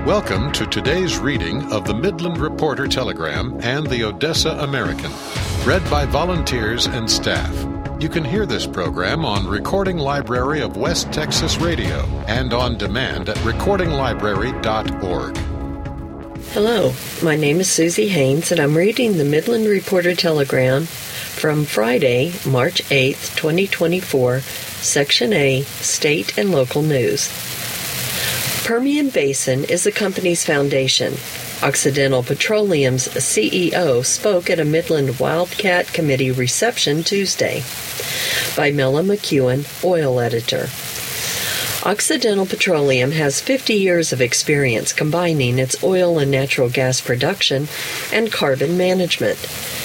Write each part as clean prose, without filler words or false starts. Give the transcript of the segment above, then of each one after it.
Welcome to today's reading of the Midland Reporter Telegram and the Odessa American, read by volunteers and staff. You can hear this program on Recording Library of West Texas Radio and on demand at recordinglibrary.org. Hello, my name is Susie Haynes, and I'm reading the Midland Reporter Telegram from Friday, March 8th, 2024, Section A, State and Local News. Permian Basin is the company's foundation. Occidental Petroleum's CEO spoke at a Midland Wildcat Committee reception Tuesday. By Mela McEwen, oil editor. Occidental Petroleum has 50 years of experience combining its oil and natural gas production and carbon management.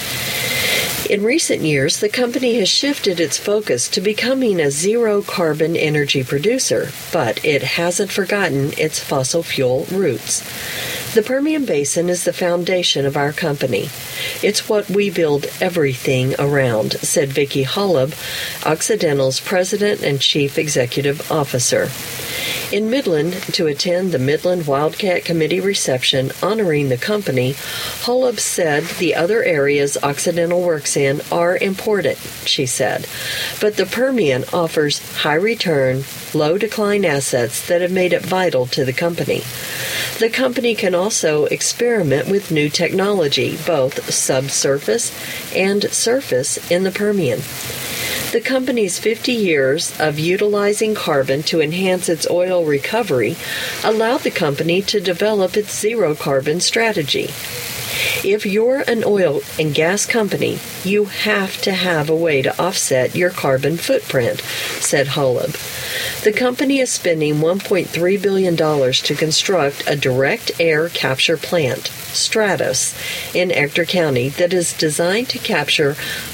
In recent years, the company has shifted its focus to becoming a zero-carbon energy producer, but it hasn't forgotten its fossil fuel roots. The Permian Basin is the foundation of our company. It's what we build everything around, said Vicki Holub, Occidental's president and chief executive officer. In Midland, to attend the Midland Wildcat Committee reception honoring the company, Holub said the other areas Occidental works in are important, she said, but the Permian offers high-return, low-decline assets that have made it vital to the company. The company can also experiment with new technology, both subsurface and surface, in the Permian. The company's 50 years of utilizing carbon to enhance its oil recovery allowed the company to develop its zero-carbon strategy. If you're an oil and gas company, you have to have a way to offset your carbon footprint, said Holub. The company is spending $1.3 billion to construct a direct air capture plant, Stratos, in Ector County that is designed to capture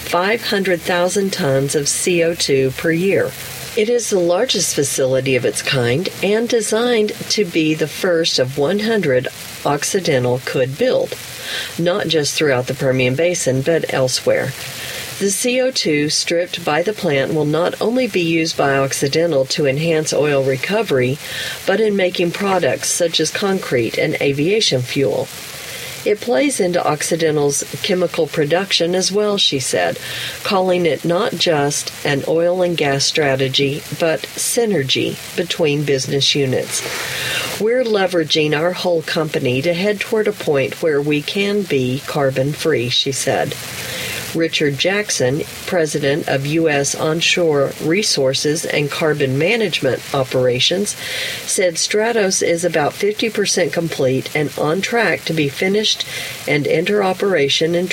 500,000 tons of CO2 per year. It is the largest facility of its kind and designed to be the first of 100 Occidental could build, not just throughout the Permian Basin, but elsewhere. The CO2 stripped by the plant will not only be used by Occidental to enhance oil recovery, but in making products such as concrete and aviation fuel. It plays into Occidental's chemical production as well, she said, calling it not just an oil and gas strategy, but synergy between business units. We're leveraging our whole company to head toward a point where we can be carbon-free, she said. Richard Jackson, president of U.S. Onshore Resources and Carbon Management Operations, said Stratos is about 50% complete and on track to be finished and enter operation in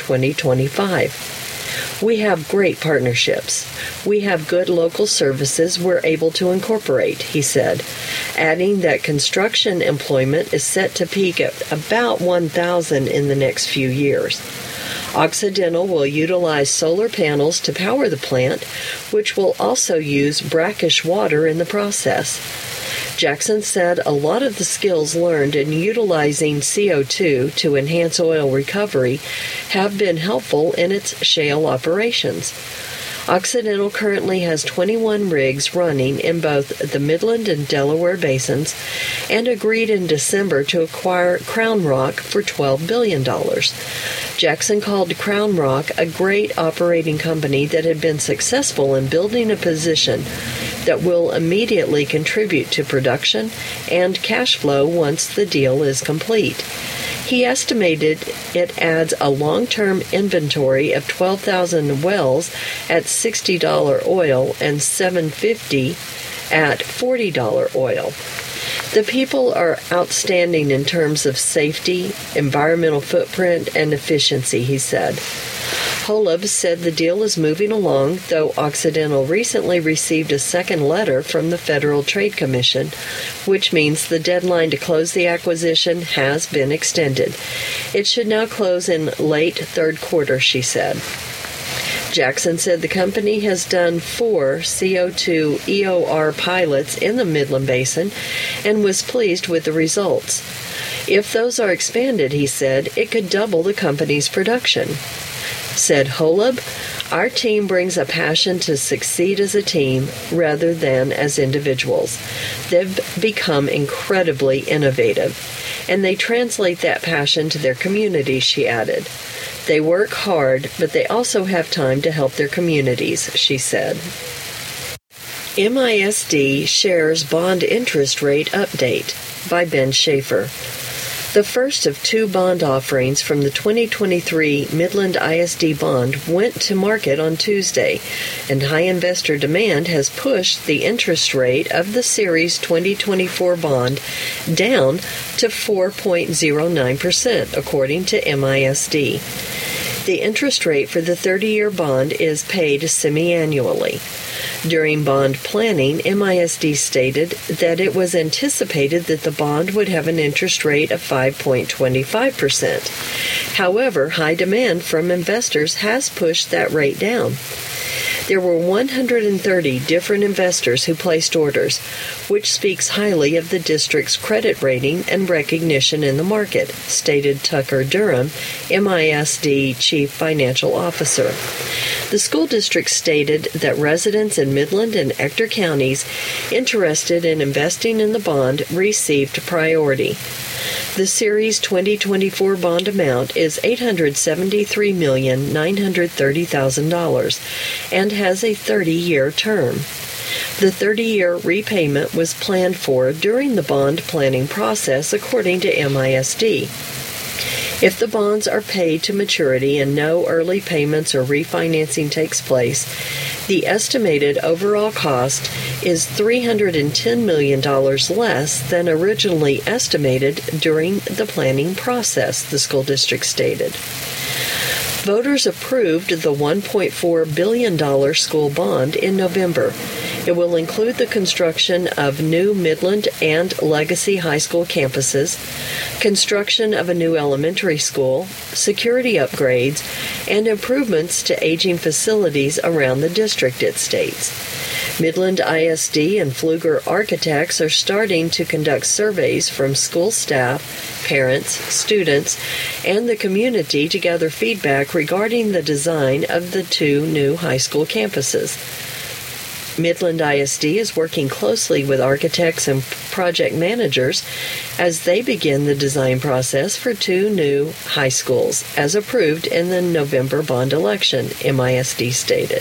2025. We have great partnerships. We have good local services we're able to incorporate, he said, adding that construction employment is set to peak at about 1,000 in the next few years. Occidental will utilize solar panels to power the plant, which will also use brackish water in the process. Jackson said a lot of the skills learned in utilizing CO2 to enhance oil recovery have been helpful in its shale operations. Occidental currently has 21 rigs running in both the Midland and Delaware basins and agreed in December to acquire Crown Rock for $12 billion. Jackson called Crown Rock a great operating company that had been successful in building a position that will immediately contribute to production and cash flow once the deal is complete. He estimated it adds a long-term inventory of 12,000 wells at $60 oil and $750 at $40 oil. The people are outstanding in terms of safety, environmental footprint, and efficiency, he said. Holub said the deal is moving along, though Occidental recently received a second letter from the Federal Trade Commission, which means the deadline to close the acquisition has been extended. It should now close in late third quarter, she said. Jackson said the company has done 4 CO2 EOR pilots in the Midland Basin and was pleased with the results. If those are expanded, he said, it could double the company's production. said Holub, "Our team brings a passion to succeed as a team rather than as individuals. They've become incredibly innovative, and they translate that passion to their communities," she added. "They work hard, but they also have time to help their communities," she said. MISD shares bond interest rate update by Ben Schaefer. The first of two bond offerings from the 2023 Midland ISD bond went to market on Tuesday, and high investor demand has pushed the interest rate of the Series 2024 bond down to 4.09%, according to MISD. The interest rate for the 30-year bond is paid semi-annually. During bond planning, MISD stated that it was anticipated that the bond would have an interest rate of 5.25%. However, high demand from investors has pushed that rate down. There were 130 different investors who placed orders, which speaks highly of the district's credit rating and recognition in the market, stated Tucker Durham, MISD Chief Financial Officer. The school district stated that residents in Midland and Ector counties interested in investing in the bond received priority. The Series 2024 bond amount is $873,930,000 and has a 30-year term. The 30-year repayment was planned for during the bond planning process, according to MISD. If the bonds are paid to maturity and no early payments or refinancing takes place, the estimated overall cost is $310 million less than originally estimated during the planning process, the school district stated. Voters approved the $1.4 billion school bond in November. It will include the construction of new Midland and Legacy High School campuses, construction of a new elementary school, security upgrades, and improvements to aging facilities around the district, it states. Midland ISD and Pfluger Architects are starting to conduct surveys from school staff, parents, students, and the community to gather feedback regarding the design of the two new high school campuses. Midland ISD is working closely with architects and project managers as they begin the design process for two new high schools, as approved in the November bond election, MISD stated.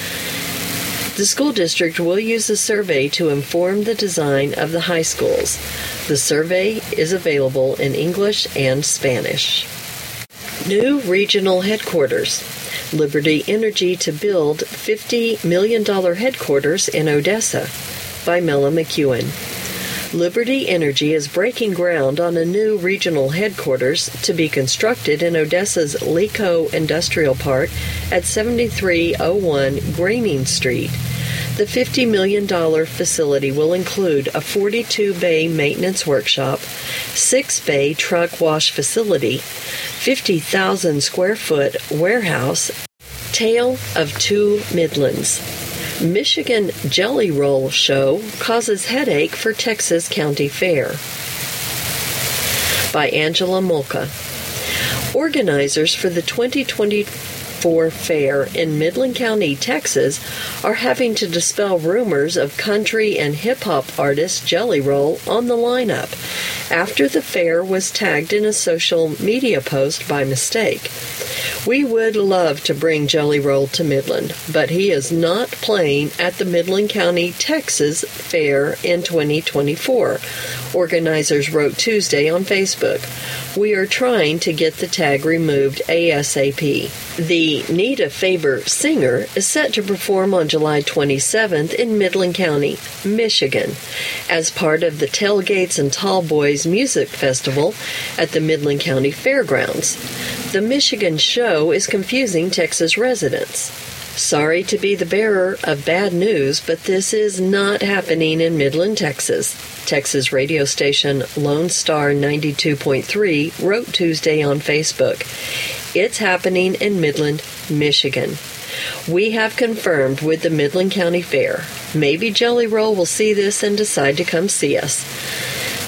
The school district will use the survey to inform the design of the high schools. The survey is available in English and Spanish. New regional headquarters. Liberty Energy to build $50 million headquarters in Odessa by Mela McEwen. Liberty Energy is breaking ground on a new regional headquarters to be constructed in Odessa's Liko Industrial Park at 7301 Graining Street. The $50 million facility will include a 42-bay maintenance workshop, 6-bay truck wash facility, 50,000 square foot warehouse. Tale of Two Midlands. Michigan Jelly Roll Show causes headache for Texas County Fair by Angela Molka. Organizers for the 2024 fair in Midland County, Texas, are having to dispel rumors of country and hip-hop artist Jelly Roll on the lineup after the fair was tagged in a social media post by mistake. We would love to bring Jelly Roll to Midland, but he is not playing at the Midland County, Texas Fair in 2024, organizers wrote Tuesday on Facebook. We are trying to get the tag removed ASAP. The Need a Favor singer is set to perform on July 27th in Midland County, Michigan, as part of the Tailgates and Tall Boys Music Festival at the Midland County Fairgrounds. The Michigan show is confusing Texas residents. Sorry to be the bearer of bad news, but this is not happening in Midland, Texas. Texas radio station Lone Star 92.3 wrote Tuesday on Facebook. It's happening in Midland, Michigan. We have confirmed with the Midland County Fair. Maybe Jelly Roll will see this and decide to come see us.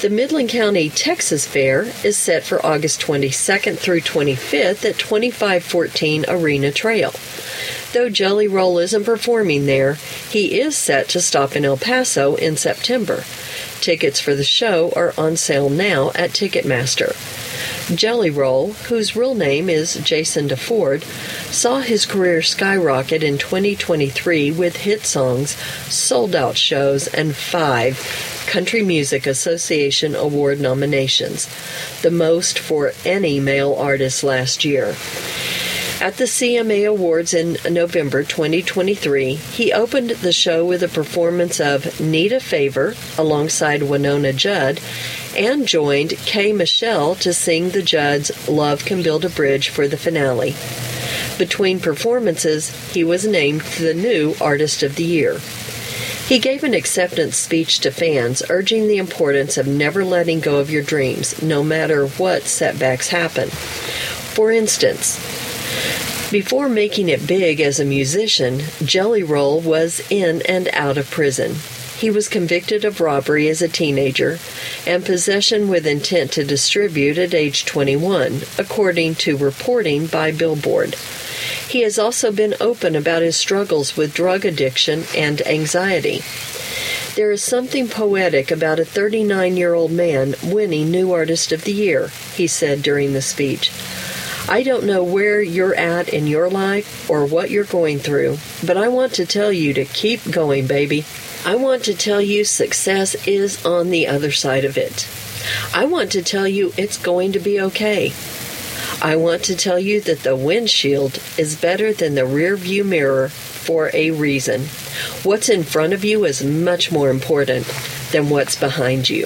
The Midland County Texas Fair is set for August 22nd through 25th at 2514 Arena Trail. Though Jelly Roll isn't performing there, he is set to stop in El Paso in September. Tickets for the show are on sale now at Ticketmaster. Jelly Roll, whose real name is Jason DeFord, saw his career skyrocket in 2023 with hit songs, sold-out shows, and 5 Country Music Association Award nominations, the most for any male artist last year. At the CMA Awards in November 2023, he opened the show with a performance of Need a Favor alongside Winona Judd and joined Kay Michelle to sing the Judds' Love Can Build a Bridge for the finale. Between performances, he was named the new Artist of the Year. He gave an acceptance speech to fans, urging the importance of never letting go of your dreams, no matter what setbacks happen. For instance, before making it big as a musician, Jelly Roll was in and out of prison. He was convicted of robbery as a teenager and possession with intent to distribute at age 21, according to reporting by Billboard. He has also been open about his struggles with drug addiction and anxiety. There is something poetic about a 39-year-old man winning New Artist of the Year, he said during the speech. I don't know where you're at in your life or what you're going through, but I want to tell you to keep going, baby. I want to tell you success is on the other side of it. I want to tell you it's going to be okay. I want to tell you that the windshield is better than the rear view mirror for a reason. What's in front of you is much more important than what's behind you.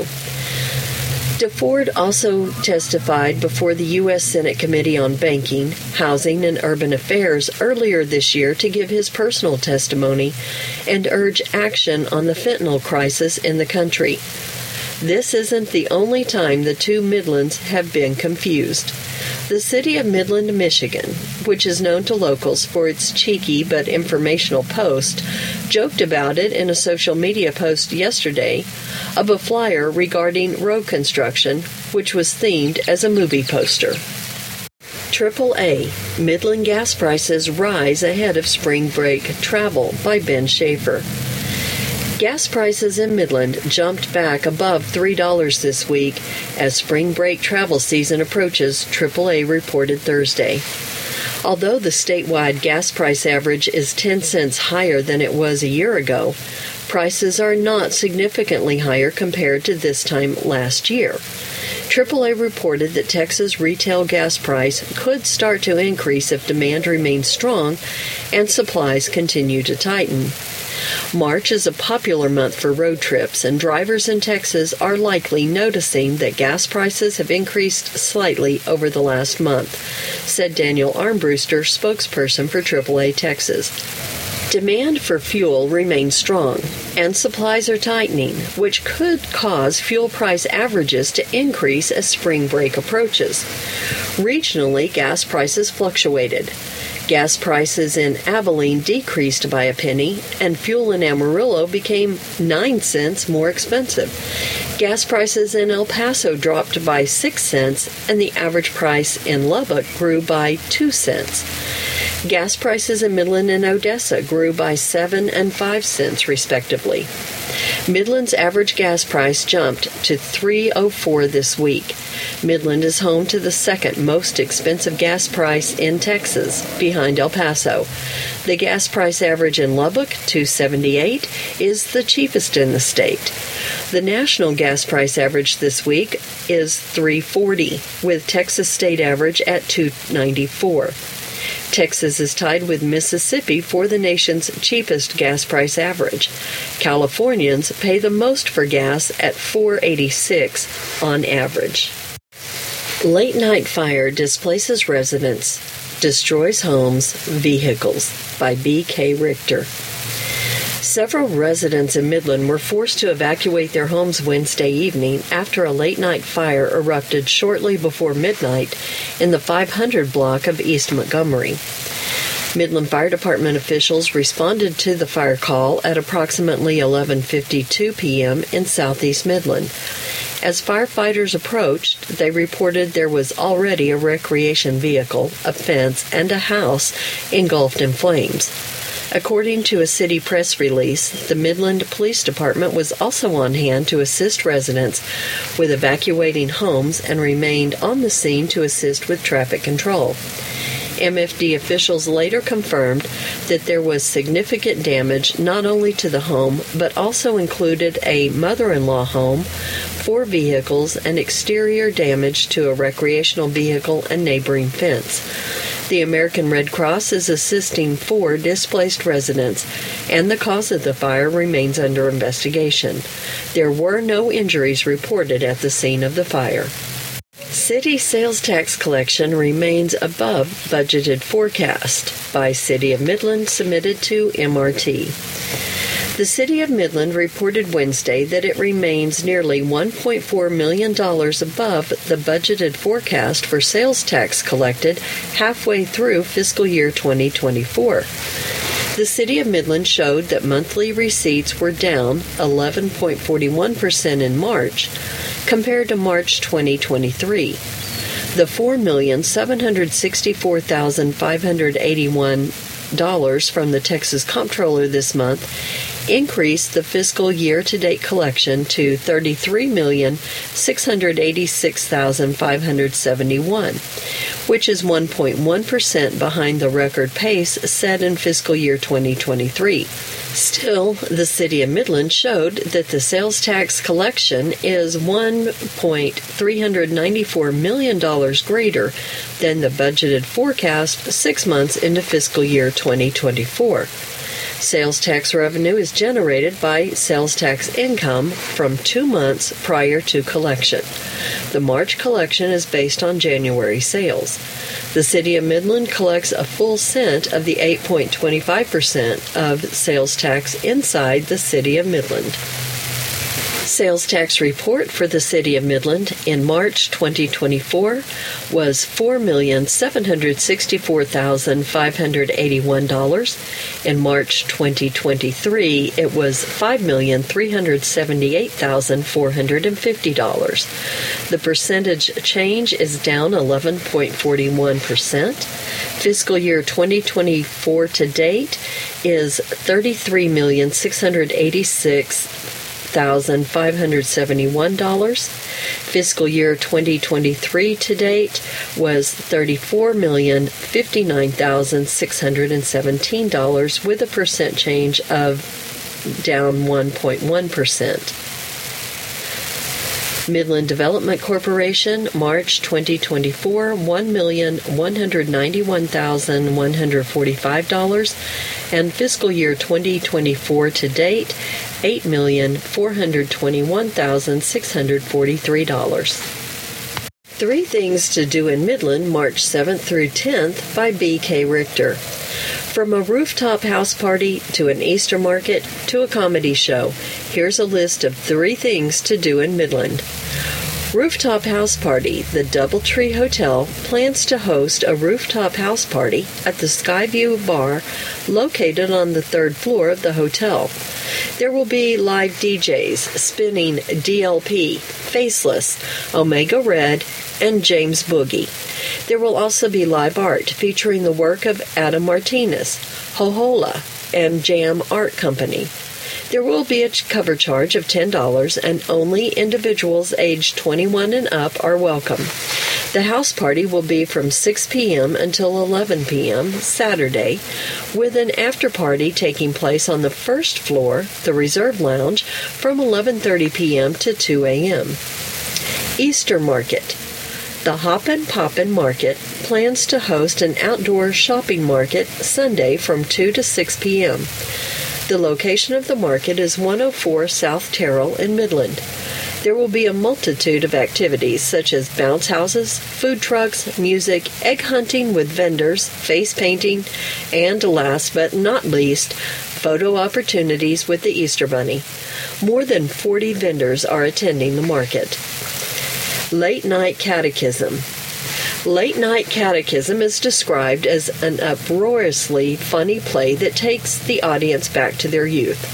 DeFord also testified before the U.S. Senate Committee on Banking, Housing, and Urban Affairs earlier this year to give his personal testimony and urge action on the fentanyl crisis in the country. This isn't the only time the two Midlands have been confused. The city of Midland, Michigan, which is known to locals for its cheeky but informational post, joked about it in a social media post yesterday of a flyer regarding road construction, which was themed as a movie poster. AAA, Midland gas prices rise ahead of spring break travel by Ben Schaefer. Gas prices in Midland jumped back above $3 this week as spring break travel season approaches, AAA reported Thursday. Although the statewide gas price average is 10 cents higher than it was a year ago, prices are not significantly higher compared to this time last year. AAA reported that Texas retail gas price could start to increase if demand remains strong and supplies continue to tighten. March is a popular month for road trips, and drivers in Texas are likely noticing that gas prices have increased slightly over the last month, said Daniel Armbruster, spokesperson for AAA Texas. Demand for fuel remains strong, and supplies are tightening, which could cause fuel price averages to increase as spring break approaches. Regionally, gas prices fluctuated. Gas prices in Abilene decreased by a penny, and fuel in Amarillo became 9 cents more expensive. Gas prices in El Paso dropped by 6 cents, and the average price in Lubbock grew by 2 cents. Gas prices in Midland and Odessa grew by 7 and 5 cents, respectively. Midland's average gas price jumped to $3.04 this week. Midland is home to the second most expensive gas price in Texas, behind El Paso. The gas price average in Lubbock, $2.78, is the cheapest in the state. The national gas price average this week is $3.40, with Texas state average at $2.94. Texas is tied with Mississippi for the nation's cheapest gas price average. Californians pay the most for gas at $4.86 on average. Late night fire displaces residents, destroys homes, vehicles, by B.K. Richter. Several residents in Midland were forced to evacuate their homes Wednesday evening after a late-night fire erupted shortly before midnight in the 500 block of East Montgomery. Midland Fire Department officials responded to the fire call at approximately 11:52 p.m. in southeast Midland. As firefighters approached, they reported there was already a recreation vehicle, a fence, and a house engulfed in flames. According to a city press release, the Midland Police Department was also on hand to assist residents with evacuating homes and remained on the scene to assist with traffic control. MFD officials later confirmed that there was significant damage not only to the home, but also included a mother-in-law home, 4 vehicles, and exterior damage to a recreational vehicle and neighboring fence. The American Red Cross is assisting 4 displaced residents, and the cause of the fire remains under investigation. There were no injuries reported at the scene of the fire. City sales tax collection remains above budgeted forecast by City of Midland, submitted to MRT. The City of Midland reported Wednesday that it remains nearly $1.4 million above the budgeted forecast for sales tax collected halfway through fiscal year 2024. The City of Midland showed that monthly receipts were down 11.41% in March compared to March 2023. The $4,764,581 from the Texas Comptroller this month increased the fiscal year-to-date collection to $33,686,571, which is 1.1% behind the record pace set in fiscal year 2023. Still, the City of Midland showed that the sales tax collection is $1.394 million greater than the budgeted forecast 6 months into fiscal year 2024. Sales tax revenue is generated by sales tax income from 2 months prior to collection. The March collection is based on January sales. The City of Midland collects a full cent of the 8.25% of sales tax inside the City of Midland. Sales tax report for the City of Midland in March 2024 was $4,764,581. In March 2023, it was $5,378,450. The percentage change is down 11.41%. Fiscal year 2024 to date is $33,686,571. Fiscal year 2023 to date was $34,059,617, with a percent change of down 1.1%. Midland Development Corporation, March 2024, $1,191,145, and fiscal year 2024 to date, $8,421,643. 3 Things to Do in Midland, March 7th through 10th, by B.K. Richter. From a rooftop house party to an Easter market to a comedy show, here's a list of 3 things to do in Midland. Rooftop House Party. The Doubletree Hotel plans to host a rooftop house party at the Skyview Bar located on the 3rd floor of the hotel. There will be live DJs spinning DLP, Faceless, Omega Red, and James Boogie. There will also be live art featuring the work of Adam Martinez, Hohola, and Jam Art Company. There will be a cover charge of $10, and only individuals aged 21 and up are welcome. The house party will be from 6 p.m. until 11 p.m. Saturday, with an after-party taking place on the 1st floor, the Reserve Lounge, from 11:30 p.m. to 2 a.m. Easter Market. The Hoppin' Poppin' Market plans to host an outdoor shopping market Sunday from 2 to 6 p.m. The location of the market is 104 South Terrell in Midland. There will be a multitude of activities such as bounce houses, food trucks, music, egg hunting with vendors, face painting, and last but not least, photo opportunities with the Easter Bunny. More than 40 vendors are attending the market. Late Night Catechism. Late Night Catechism is described as an uproariously funny play that takes the audience back to their youth.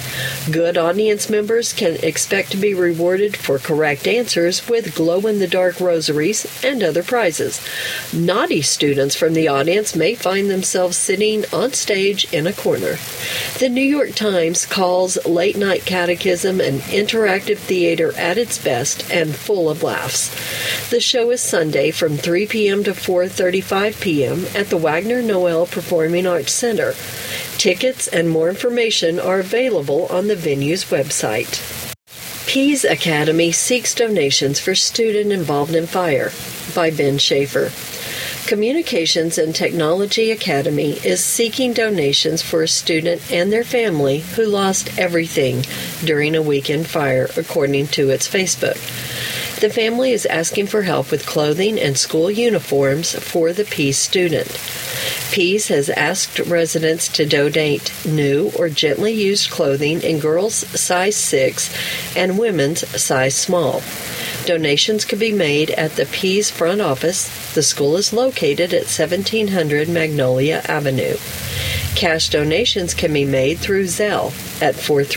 Good audience members can expect to be rewarded for correct answers with glow-in-the-dark rosaries and other prizes. Naughty students from the audience may find themselves sitting on stage in a corner. The New York Times calls late-night catechism an interactive theater at its best and full of laughs. The show is Sunday from 3 p.m. to 4:35 p.m. at the Wagner Noel Performing Arts Center. Tickets and more information are available on the venue's website. Pease Academy seeks donations for student involved in fire, by Ben Schaefer. Communications and Technology Academy is seeking donations for a student and their family who lost everything during a weekend fire, according to its Facebook. The family is asking for help with clothing and school uniforms for the Pease student. Pease has asked residents to donate new or gently used clothing in girls size 6 and women's size small. Donations can be made at the Pease front office. The school is located at 1700 Magnolia Avenue. Cash donations can be made through Zelle at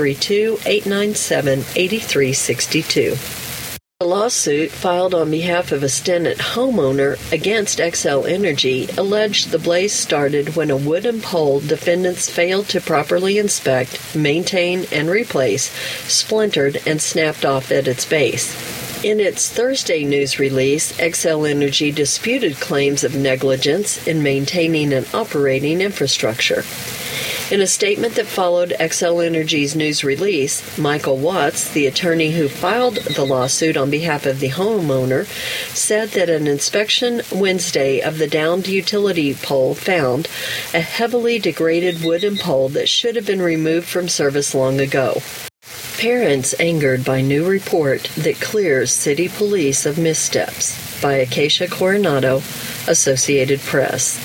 432-897-8362. A lawsuit filed on behalf of a Stinnett homeowner against Xcel Energy alleged the blaze started when a wooden pole defendants failed to properly inspect, maintain, and replace splintered and snapped off at its base. In its Thursday news release, Xcel Energy disputed claims of negligence in maintaining and operating infrastructure. In a statement that followed Xcel Energy's news release, Michael Watts, the attorney who filed the lawsuit on behalf of the homeowner, said that an inspection Wednesday of the downed utility pole found a heavily degraded wooden pole that should have been removed from service long ago. Parents angered by new report that clears city police of missteps, by Acacia Coronado, Associated Press.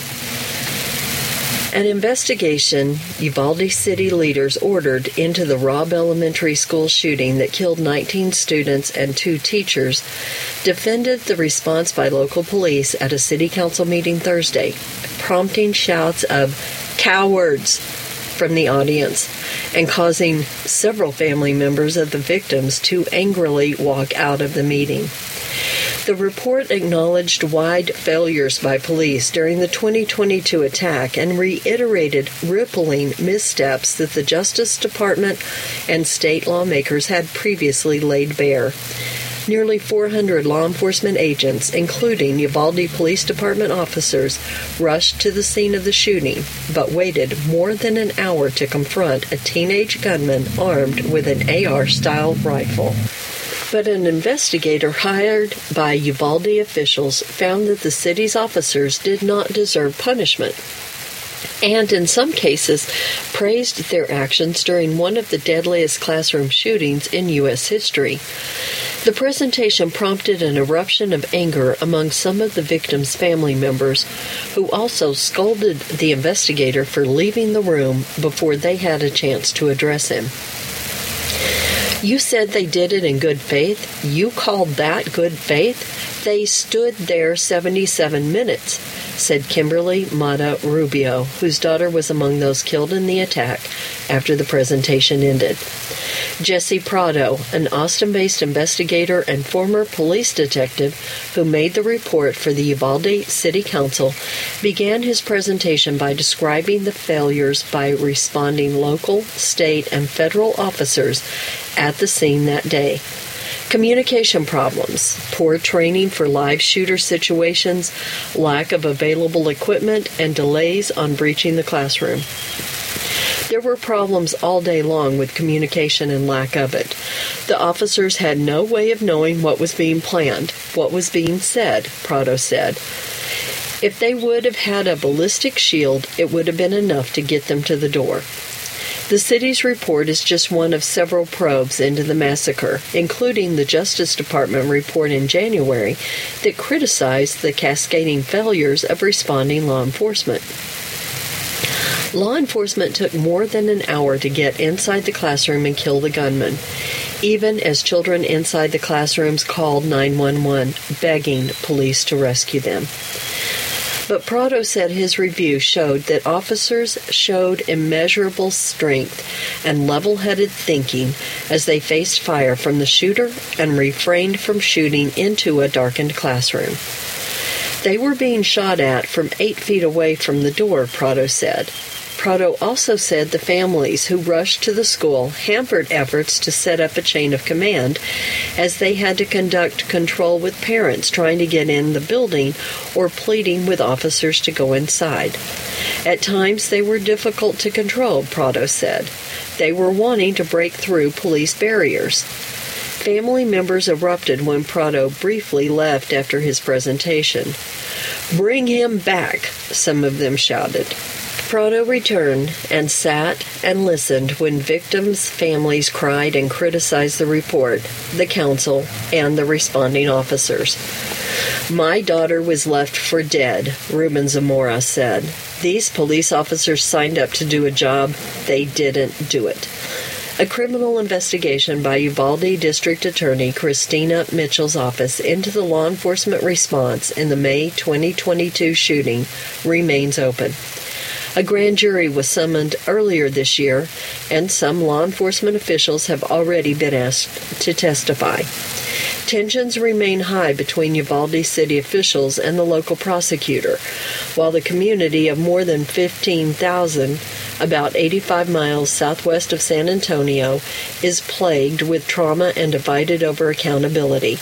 An investigation Uvalde city leaders ordered into the Robb Elementary School shooting that killed 19 students and 2 teachers defended the response by local police at a city council meeting Thursday, prompting shouts of "cowards" from the audience and causing several family members of the victims to angrily walk out of the meeting. The report acknowledged wide failures by police during the 2022 attack and reiterated rippling missteps that the Justice Department and state lawmakers had previously laid bare. Nearly 400 law enforcement agents, including Uvalde Police Department officers, rushed to the scene of the shooting, but waited more than an hour to confront a teenage gunman armed with an AR-style rifle. But an investigator hired by Uvalde officials found that the city's officers did not deserve punishment, and in some cases praised their actions during one of the deadliest classroom shootings in U.S. history. The presentation prompted an eruption of anger among some of the victims' family members, who also scolded the investigator for leaving the room before they had a chance to address him. "You said they did it in good faith? You called that good faith? They stood there 77 minutes, said Kimberly Mata Rubio, whose daughter was among those killed in the attack after the presentation ended. Jesse Prado, an Austin-based investigator and former police detective who made the report for the Uvalde City Council, began his presentation by describing the failures by responding local, state, and federal officers at the scene that day. Communication problems, poor training for live shooter situations, lack of available equipment, and delays on breaching the classroom. There were problems all day long with communication and lack of it. The officers had no way of knowing what was being planned, what was being said, Prado said. If they would have had a ballistic shield, it would have been enough to get them to the door. The city's report is just one of several probes into the massacre, including the Justice Department report in January that criticized the cascading failures of responding law enforcement. Law enforcement took more than an hour to get inside the classroom and kill the gunman, even as children inside the classrooms called 911, begging police to rescue them. But Prado said his review showed that officers showed immeasurable strength and level-headed thinking as they faced fire from the shooter and refrained from shooting into a darkened classroom. They were being shot at from 8 feet away from the door, Prado said. Prado also said the families who rushed to the school hampered efforts to set up a chain of command as they had to conduct control with parents trying to get in the building or pleading with officers to go inside. At times they were difficult to control, Prado said. They were wanting to break through police barriers. Family members erupted when Prado briefly left after his presentation. "Bring him back," some of them shouted. Prado returned and sat and listened when victims' families cried and criticized the report, the council, and the responding officers. "My daughter was left for dead," Ruben Zamora said. "These police officers signed up to do a job. They didn't do it." A criminal investigation by Uvalde District Attorney Christina Mitchell's office into the law enforcement response in the May 2022 shooting remains open. A grand jury was summoned earlier this year, and some law enforcement officials have already been asked to testify. Tensions remain high between Uvalde city officials and the local prosecutor, while the community of more than 15,000, about 85 miles southwest of San Antonio, is plagued with trauma and divided over accountability.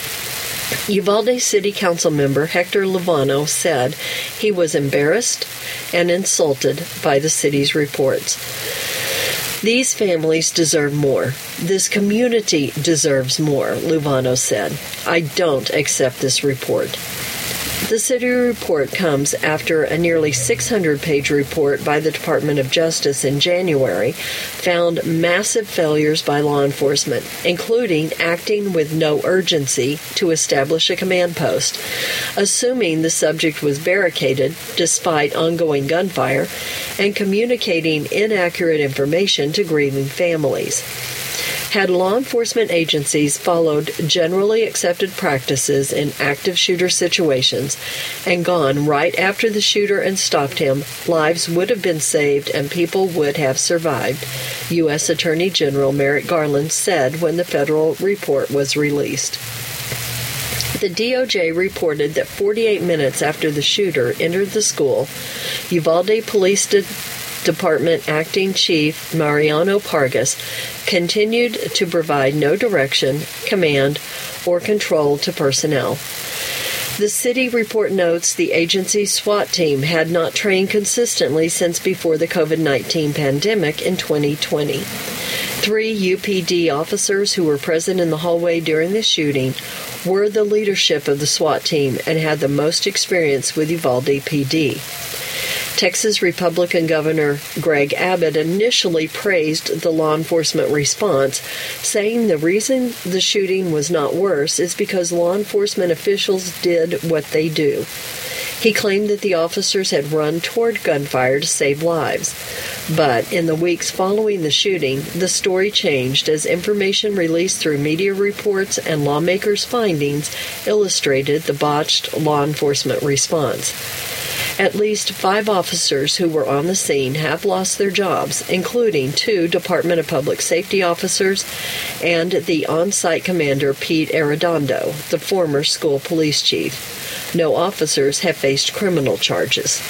Uvalde City Council member Hector Lovano said he was embarrassed and insulted by the city's reports. "These families deserve more. This community deserves more," Lovano said. "I don't accept this report." The city report comes after a nearly 600-page report by the Department of Justice in January found massive failures by law enforcement, including acting with no urgency to establish a command post, assuming the subject was barricaded despite ongoing gunfire, and communicating inaccurate information to grieving families. Had law enforcement agencies followed generally accepted practices in active shooter situations and gone right after the shooter and stopped him, lives would have been saved and people would have survived, U.S. Attorney General Merrick Garland said when the federal report was released. The DOJ reported that 48 minutes after the shooter entered the school, Uvalde Police Department Acting Chief Mariano Pargas continued to provide no direction, command, or control to personnel. The city report notes the agency's SWAT team had not trained consistently since before the COVID-19 pandemic in 2020. 3 UPD officers who were present in the hallway during the shooting were the leadership of the SWAT team and had the most experience with Uvalde PD. Texas Republican Governor Greg Abbott initially praised the law enforcement response, saying the reason the shooting was not worse is because law enforcement officials did what they do. He claimed that the officers had run toward gunfire to save lives. But in the weeks following the shooting, the story changed as information released through media reports and lawmakers' findings illustrated the botched law enforcement response. At least 5 officers who were on the scene have lost their jobs, including 2 Department of Public Safety officers and the on-site commander Pete Arredondo, the former school police chief. No officers have faced criminal charges.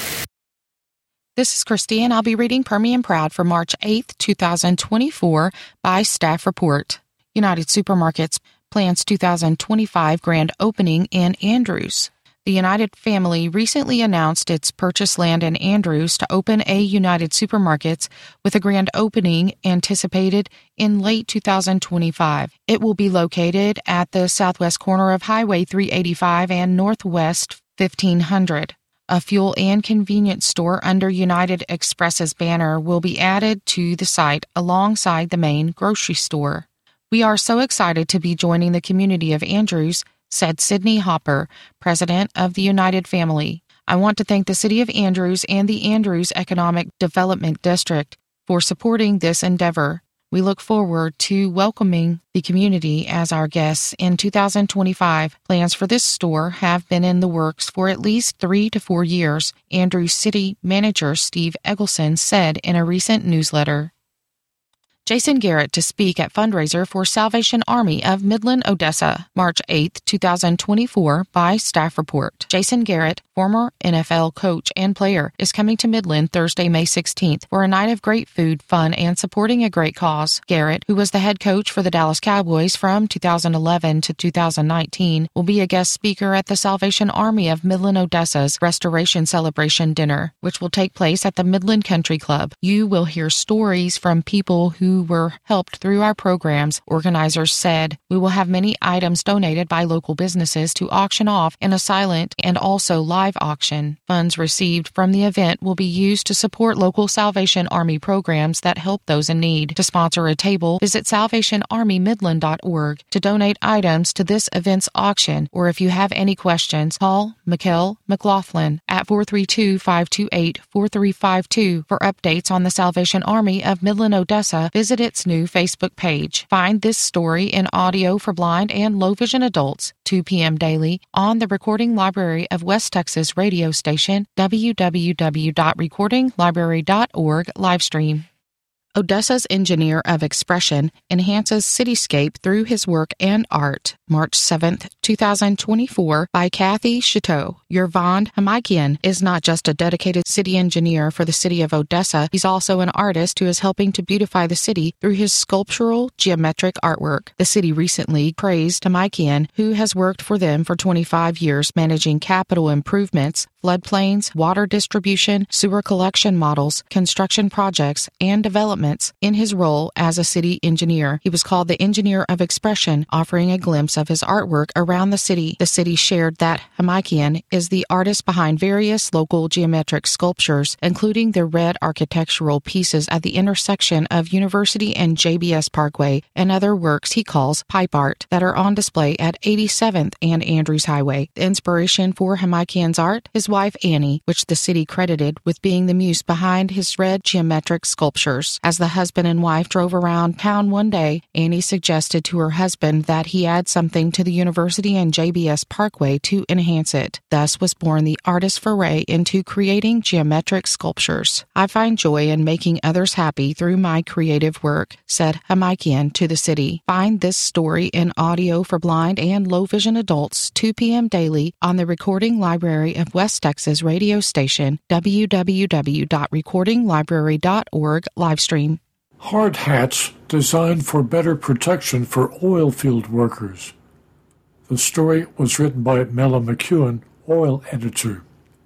This is Christine. I'll be reading Permian Proud for March 8, 2024 by Staff Report. United Supermarkets plans 2025 grand opening in Andrews. The United family recently announced its purchased land in Andrews to open a United Supermarkets with a grand opening anticipated in late 2025. It will be located at the southwest corner of Highway 385 and Northwest 1500. A fuel and convenience store under United Express's banner will be added to the site alongside the main grocery store. "We are so excited to be joining the community of Andrews," said Sydney Hopper, president of the United family. "I want to thank the City of Andrews and the Andrews Economic Development District for supporting this endeavor. We look forward to welcoming the community as our guests in 2025. Plans for this store have been in the works for at least 3 to 4 years, Andrews City Manager Steve Eggleston said in a recent newsletter. Jason Garrett to speak at fundraiser for Salvation Army of Midland, Odessa, March 8, 2024, by staff report. Jason Garrett, former NFL coach and player, is coming to Midland Thursday, May 16th for a night of great food, fun, and supporting a great cause. Garrett, who was the head coach for the Dallas Cowboys from 2011 to 2019, will be a guest speaker at the Salvation Army of Midland, Odessa's Restoration Celebration Dinner, which will take place at the Midland Country Club. You will hear stories from people who were helped through our programs, organizers said. We will have many items donated by local businesses to auction off in a silent and also live auction. Funds received from the event will be used to support local Salvation Army programs that help those in need. To sponsor a table, visit salvationarmymidland.org to donate items to this event's auction, or if you have any questions, call Mikkel McLaughlin at 432-528-4352 for updates on the Salvation Army of Midland, Odessa. Visit its new Facebook page. Find this story in audio for blind and low vision adults, 2 p.m. daily, on the Recording Library of West Texas radio station, www.recordinglibrary.org livestream. Odessa's engineer of expression enhances cityscape through his work and art. March 7th, 2024, by Kathy Chateau. Yervand Hamikian is not just a dedicated city engineer for the city of Odessa, he's also an artist who is helping to beautify the city through his sculptural, geometric artwork. The city recently praised Hamikian, who has worked for them for 25 years managing capital improvements, floodplains, water distribution, sewer collection models, construction projects, and developments in his role as a city engineer. He was called the Engineer of Expression, offering a glimpse of his artwork around the city. The city shared that Hamikian is the artist behind various local geometric sculptures, including the red architectural pieces at the intersection of University and JBS Parkway, and other works he calls pipe art that are on display at 87th and Andrews Highway. The inspiration for Hamikian's art, his wife Annie, which the city credited with being the muse behind his red geometric sculptures. As the husband and wife drove around town one day, Annie suggested to her husband that he add something to the University and JBS Parkway to enhance it. Thus was born the artist's foray into creating geometric sculptures. I find joy in making others happy through my creative work, said Hamikian to the city. Find this story in audio for blind and low vision adults, 2 p.m. daily on the Recording Library of West Texas radio station, www.recordinglibrary.org livestream. Hard hats designed for better protection for oil field workers. The story was written by Mela McEwen, oil editor.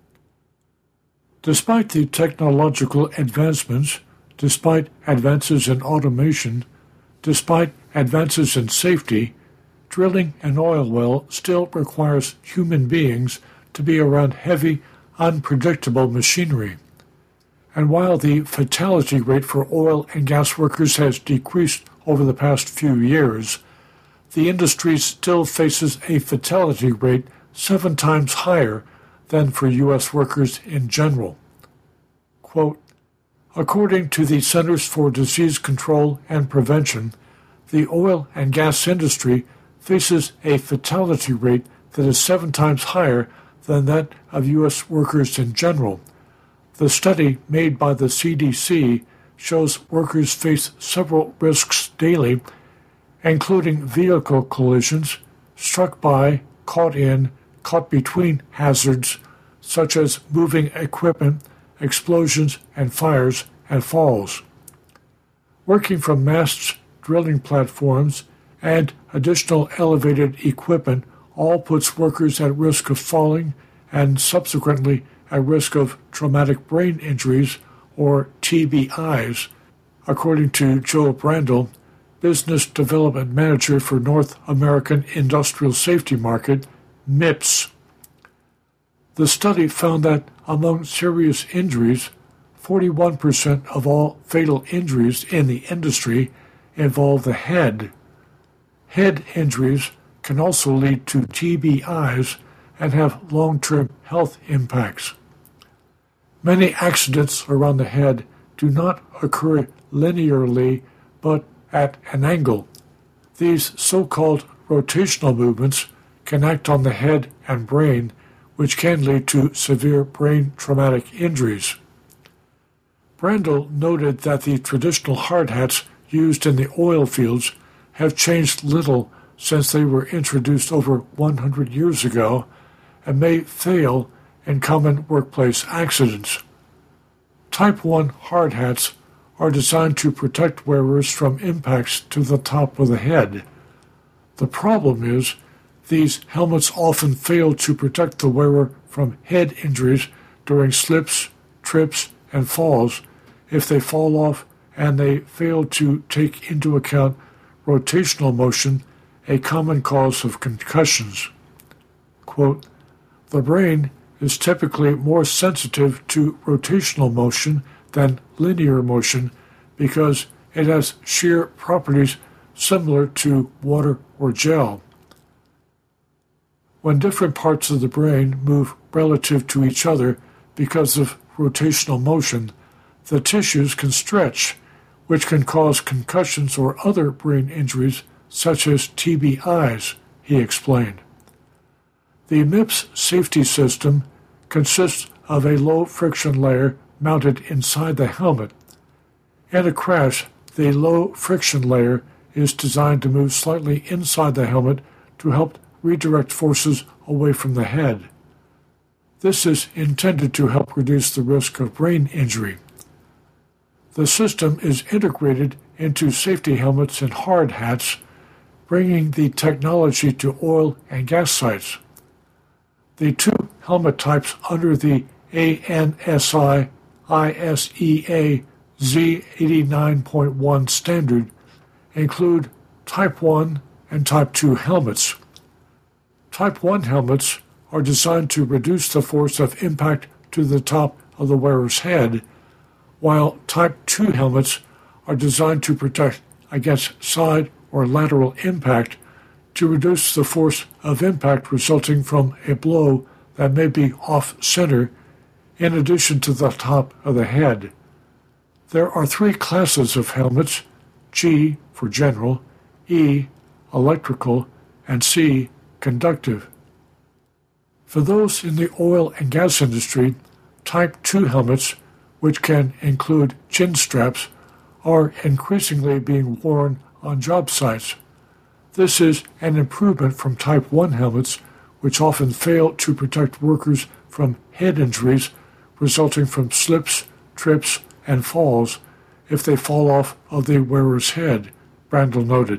Despite the technological advancements, despite advances in automation, despite advances in safety, drilling an oil well still requires human beings to be around heavy, unpredictable machinery. And while the fatality rate for oil and gas workers has decreased over the past few years, the industry still faces a fatality rate 7 times higher than for U.S. workers in general. Quote, according to the Centers for Disease Control and Prevention, the oil and gas industry faces a fatality rate that is 7 times higher than that of U.S. workers in general. The study made by the CDC shows workers face several risks daily, including vehicle collisions, struck by, caught in, caught between hazards, such as moving equipment, explosions and fires, and falls. Working from masts, drilling platforms, and additional elevated equipment all puts workers at risk of falling and subsequently at risk of traumatic brain injuries, or TBIs, according to Joe Brandel, Business Development Manager for North American Industrial Safety Market, MIPS. The study found that among serious injuries, 41% of all fatal injuries in the industry involve the head. Head injuries can also lead to TBIs and have long-term health impacts. Many accidents around the head do not occur linearly, but at an angle. These so-called rotational movements can act on the head and brain, which can lead to severe brain traumatic injuries. Brandl noted that the traditional hard hats used in the oil fields have changed little since they were introduced over 100 years ago and may fail in common workplace accidents. Type 1 hard hats are designed to protect wearers from impacts to the top of the head. The problem is, these helmets often fail to protect the wearer from head injuries during slips, trips, and falls if they fall off, and they fail to take into account rotational motion, a common cause of concussions. Quote, "The brain is typically more sensitive to rotational motion than linear motion because it has shear properties similar to water or gel. When different parts of the brain move relative to each other because of rotational motion, the tissues can stretch, which can cause concussions or other brain injuries such as TBIs," he explained. The MIPS safety system consists of a low-friction layer mounted inside the helmet. In a crash, the low-friction layer is designed to move slightly inside the helmet to help redirect forces away from the head. This is intended to help reduce the risk of brain injury. The system is integrated into safety helmets and hard hats, bringing the technology to oil and gas sites. The two helmet types under the ANSI ISEA Z89.1 standard include Type 1 and Type 2 helmets. Type 1 helmets are designed to reduce the force of impact to the top of the wearer's head, while Type 2 helmets are designed to protect against side or lateral impact to reduce the force of impact resulting from a blow that may be off-center in addition to the top of the head. There are three classes of helmets: G for general, E electrical, and C conductive. For those in the oil and gas industry, Type 2 helmets, which can include chin straps, are increasingly being worn on job sites. This is an improvement from Type 1 helmets, which often fail to protect workers from head injuries resulting from slips, trips, and falls if they fall off of the wearer's head, Brandl noted.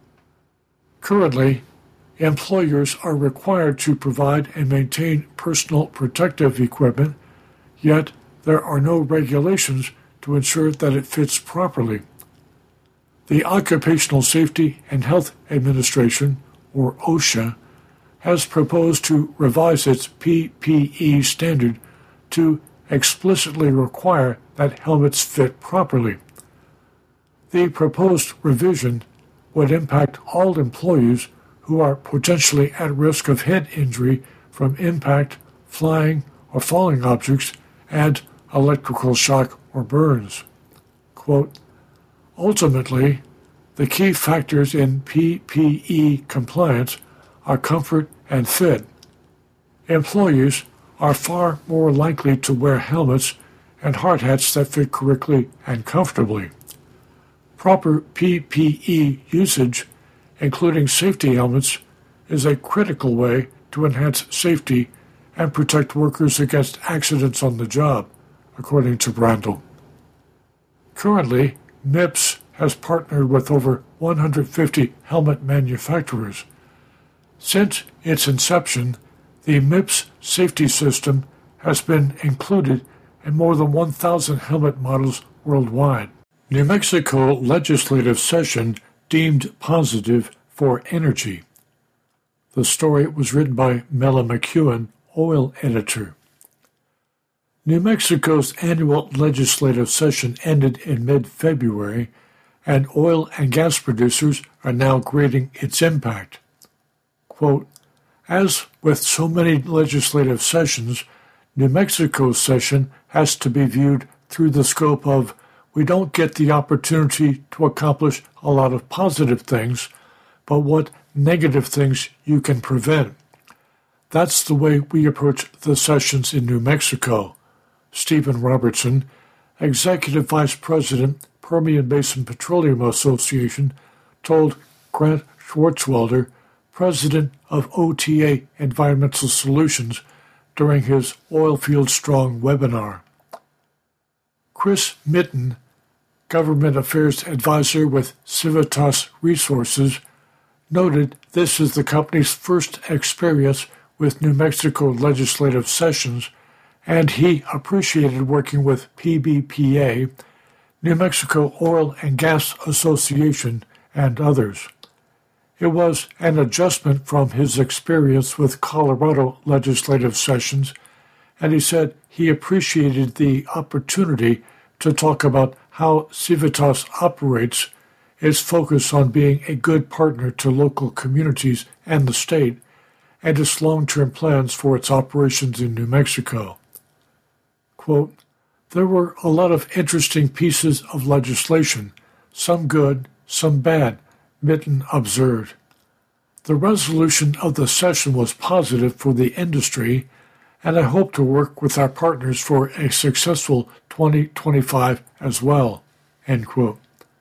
Currently, employers are required to provide and maintain personal protective equipment, yet there are no regulations to ensure that it fits properly. The Occupational Safety and Health Administration, or OSHA, has proposed to revise its PPE standard to explicitly require that helmets fit properly. The proposed revision would impact all employees who are potentially at risk of head injury from impact, flying or falling objects, and electrical shock or burns. Quote, "Ultimately, the key factors in PPE compliance are comfort and fit. Employees are far more likely to wear helmets and hard hats that fit correctly and comfortably. Proper PPE usage, including safety helmets, is a critical way to enhance safety and protect workers against accidents on the job," according to Brandl. Currently, MIPS has partnered with over 150 helmet manufacturers. Since its inception, the MIPS safety system has been included in more than 1,000 helmet models worldwide. New Mexico legislative session deemed positive for energy. The story was written by Mela McEwen, oil editor. New Mexico's annual legislative session ended in mid-February, and oil and gas producers are now grading its impact. Quote, "As with so many legislative sessions, New Mexico's session has to be viewed through the scope of we don't get the opportunity to accomplish a lot of positive things, but what negative things you can prevent. That's the way we approach the sessions in New Mexico. Stephen Robertson, Executive Vice President, Permian Basin Petroleum Association, told Grant Schwarzwelder, President of OTA Environmental Solutions, during his Oilfield Strong webinar. Chris Mitten, Government Affairs Advisor with Civitas Resources, noted this is the company's first experience with New Mexico legislative sessions, and he appreciated working with PBPA, New Mexico Oil and Gas Association, and others. It was an adjustment from his experience with Colorado legislative sessions, and he said he appreciated the opportunity to talk about how Civitas operates, its focus on being a good partner to local communities and the state, and its long-term plans for its operations in New Mexico. Quote, there were a lot of interesting pieces of legislation, some good, some bad, Mitten observed. The resolution of the session was positive for the industry, and I hope to work with our partners for a successful 2025 as well. End quote.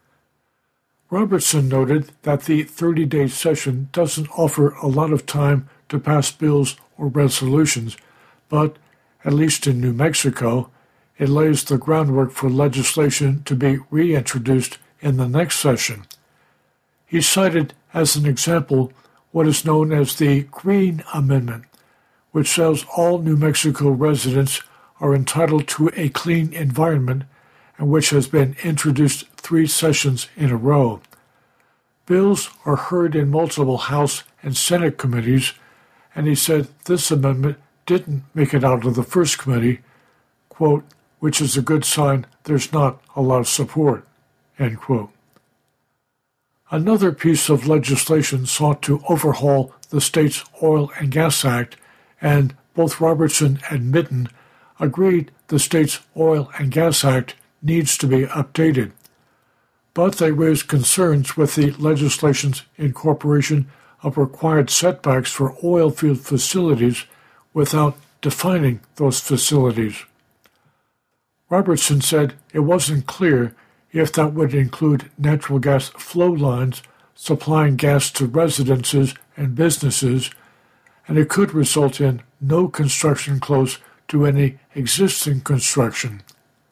Robertson noted that the 30-day session doesn't offer a lot of time to pass bills or resolutions, but, at least in New Mexico, it lays the groundwork for legislation to be reintroduced in the next session. He cited as an example what is known as the Green Amendment, which says all New Mexico residents are entitled to a clean environment and which has been introduced 3 sessions in a row. Bills are heard in multiple House and Senate committees, and he said this amendment didn't make it out of the first committee, quote, which is a good sign there's not a lot of support, end quote. Another piece of legislation sought to overhaul the state's Oil and Gas Act, and both Robertson and Mitten agreed the state's Oil and Gas Act needs to be updated. But they raised concerns with the legislation's incorporation of required setbacks for oil field facilities without defining those facilities. Robertson said it wasn't clear if that would include natural gas flow lines supplying gas to residences and businesses, and it could result in no construction close to any existing construction.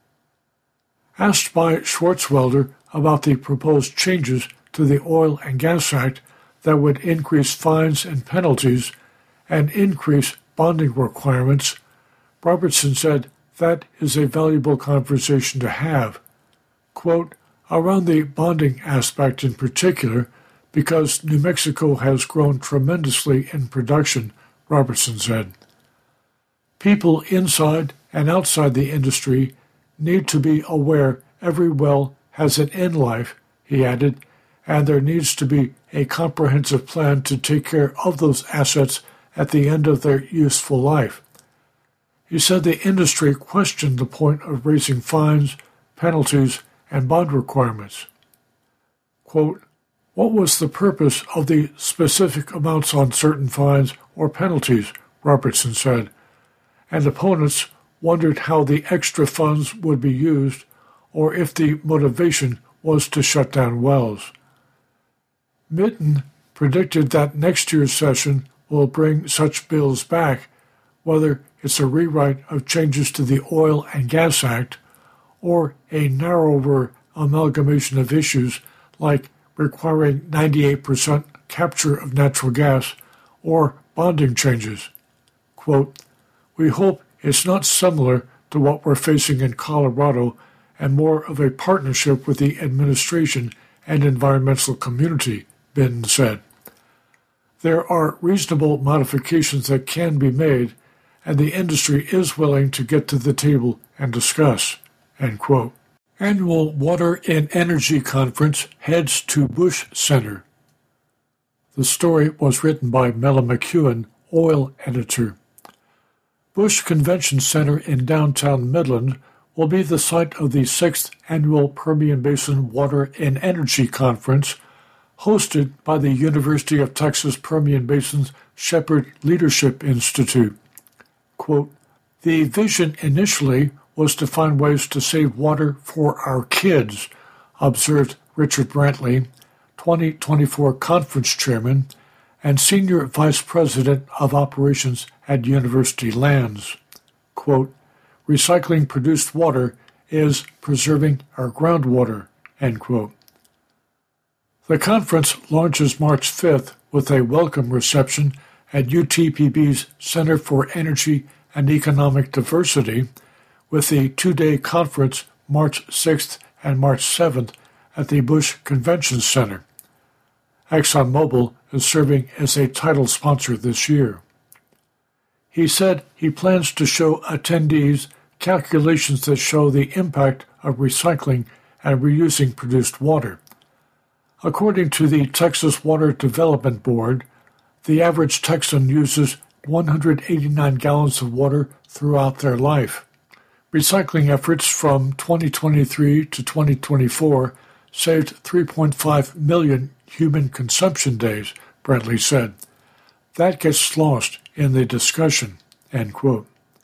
Asked by Schwarzwelder about the proposed changes to the Oil and Gas Act that would increase fines and penalties and increase bonding requirements, Robertson said that is a valuable conversation to have. Quote, around the bonding aspect in particular, because New Mexico has grown tremendously in production, Robertson said. People inside and outside the industry need to be aware every well has an end life, he added, and there needs to be a comprehensive plan to take care of those assets at the end of their useful life. He said the industry questioned the point of raising fines, penalties, and bond requirements. Quote, what was the purpose of the specific amounts on certain fines or penalties, Robertson said, and opponents wondered how the extra funds would be used or if the motivation was to shut down wells. Mitten predicted that next year's session will bring such bills back, whether it's a rewrite of changes to the Oil and Gas Act or a narrower amalgamation of issues like requiring 98% capture of natural gas or bonding changes. Quote, we hope it's not similar to what we're facing in Colorado and more of a partnership with the administration and environmental community, Mitten said. There are reasonable modifications that can be made, and the industry is willing to get to the table and discuss, end quote. Annual Water and Energy Conference heads to Bush Center. The story was written by Mela McEwen, oil editor. Bush Convention Center in downtown Midland will be the site of the 6th Annual Permian Basin Water and Energy Conference, hosted by the University of Texas Permian Basin's Shepherd Leadership Institute. Quote, "The vision initially was to find ways to save water for our kids," observed Richard Brantley, 2024 conference chairman and senior vice president of operations at University Lands. Quote, "Recycling produced water is preserving our groundwater," end quote. The conference launches March 5th with a welcome reception at UTPB's Center for Energy and Economic Diversity, with the two-day conference March 6th and March 7th at the Bush Convention Center. ExxonMobil is serving as a title sponsor this year. He said he plans to show attendees calculations that show the impact of recycling and reusing produced water. According to the Texas Water Development Board, the average Texan uses 189 gallons of water throughout their life. Recycling efforts from 2023 to 2024 saved 3.5 million human consumption days, Brantley said. That gets lost in the discussion, end quote.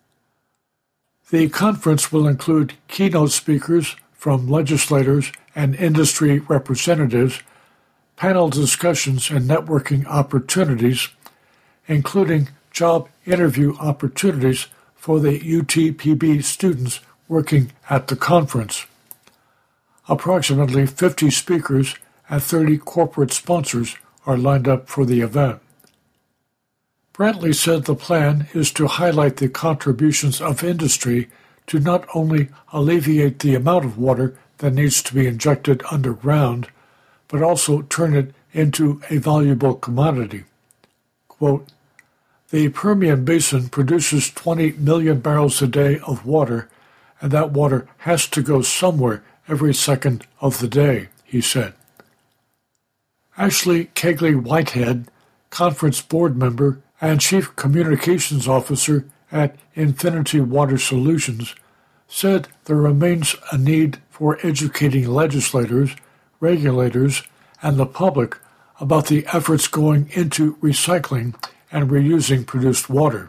The conference will include keynote speakers from legislators and industry representatives, panel discussions and networking opportunities, including job interview opportunities for the UTPB students working at the conference. Approximately 50 speakers and 30 corporate sponsors are lined up for the event. Brantley said the plan is to highlight the contributions of industry to not only alleviate the amount of water that needs to be injected underground, but also turn it into a valuable commodity. Quote, "The Permian Basin produces 20 million barrels a day of water, and that water has to go somewhere every second of the day," he said. Ashley Kegley-Whitehead, conference board member and chief communications officer at Infinity Water Solutions, said there remains a need for educating legislators, regulators, and the public about the efforts going into recycling and reusing produced water.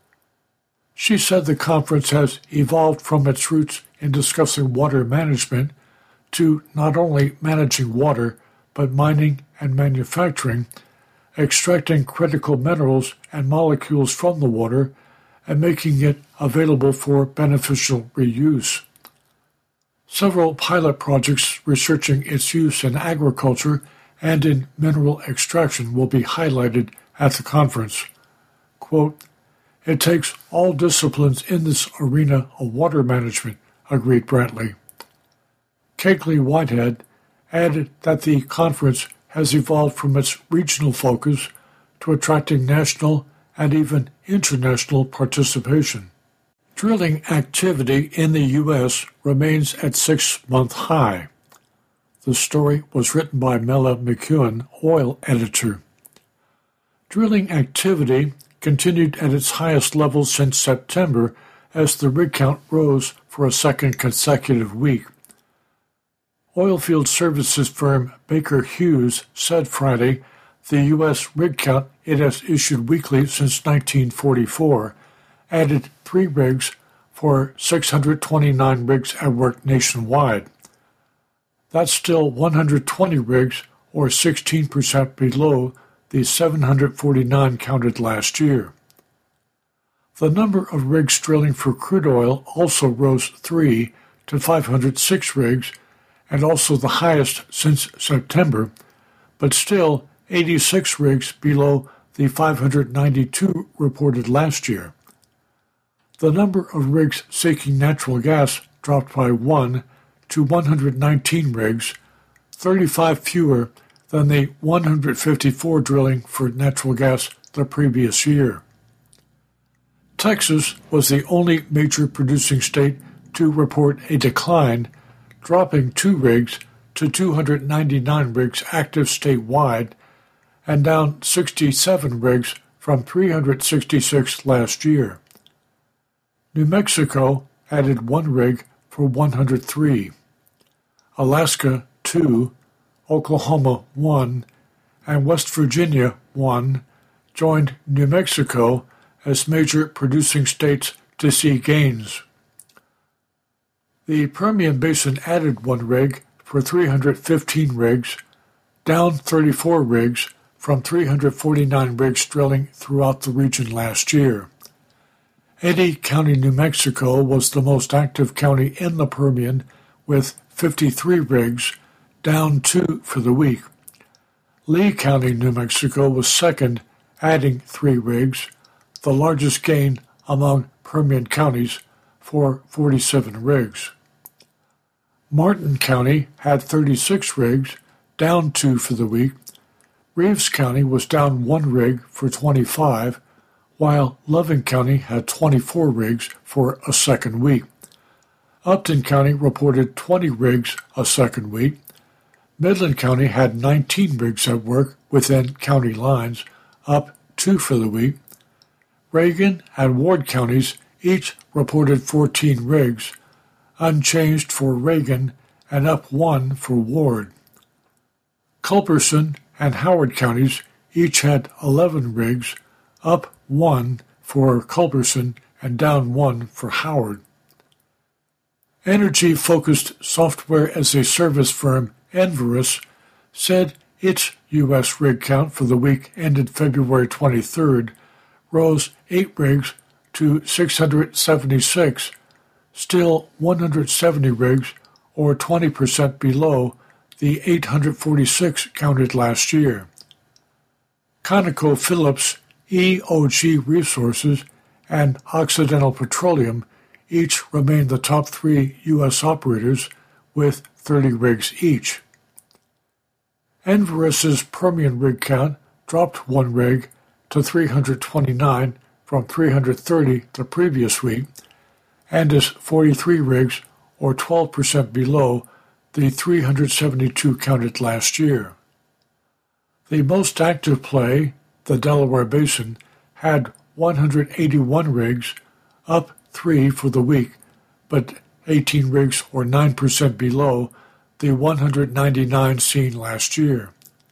She said the conference has evolved from its roots in discussing water management to not only managing water, but mining and manufacturing, extracting critical minerals and molecules from the water, and making it available for beneficial reuse. Several pilot projects researching its use in agriculture and in mineral extraction will be highlighted at the conference. Quote, "It takes all disciplines in this arena of water management," agreed Brantley. Kegley-Whitehead added that the conference has evolved from its regional focus to attracting national and even international participation. Drilling activity in the U.S. remains at 6-month high. The story was written by Mela McEwen, oil editor. Drilling activity continued at its highest level since September as the rig count rose for a second consecutive week. Oilfield services firm Baker Hughes said Friday the U.S. rig count it has issued weekly since 1944 added 3 rigs for 629 rigs at work nationwide. That's still 120 rigs, or 16% below the 749 counted last year. The number of rigs drilling for crude oil also rose 3 to 506 rigs, and also the highest since September, but still 86 rigs below the 592 reported last year. The number of rigs seeking natural gas dropped by 1 to 119 rigs, 35 fewer than the 154 drilling for natural gas the previous year. Texas was the only major producing state to report a decline, dropping 2 rigs to 299 rigs active statewide, and down 67 rigs from 366 last year. New Mexico added 1 rig for 103. Alaska 2, Oklahoma 1, and West Virginia 1 joined New Mexico as major producing states to see gains. The Permian Basin added 1 rig for 315 rigs, down 34 rigs from 349 rigs drilling throughout the region last year. Eddy County, New Mexico was the most active county in the Permian with 53 rigs, down 2 for the week. Lee County, New Mexico was second, adding 3 rigs, the largest gain among Permian counties for 47 rigs. Martin County had 36 rigs, down 2 for the week. Reeves County was down 1 rig for 25, while Loving County had 24 rigs for a second week. Upton County reported 20 rigs a second week. Midland County had 19 rigs at work within county lines, up 2 for the week. Reagan and Ward counties each reported 14 rigs, unchanged for Reagan and up 1 for Ward. Culberson and Howard counties each had 11 rigs, up 1 for Culberson and down 1 for Howard. Energy-focused software-as-a-service firm Enverus said its U.S. rig count for the week ended February 23rd rose 8 rigs to 676, still 170 rigs or 20% below the 846 counted last year. ConocoPhillips, EOG Resources, and Occidental Petroleum each remain the top 3 U.S. operators with 30 rigs each. Enverus's Permian rig count dropped 1 rig to 329 from 330 the previous week, and is 43 rigs or 12% below the 372 counted last year. The most active play, the Delaware Basin, had 181 rigs, up 3 for the week, but 18 rigs or 9% below the 199 seen last year.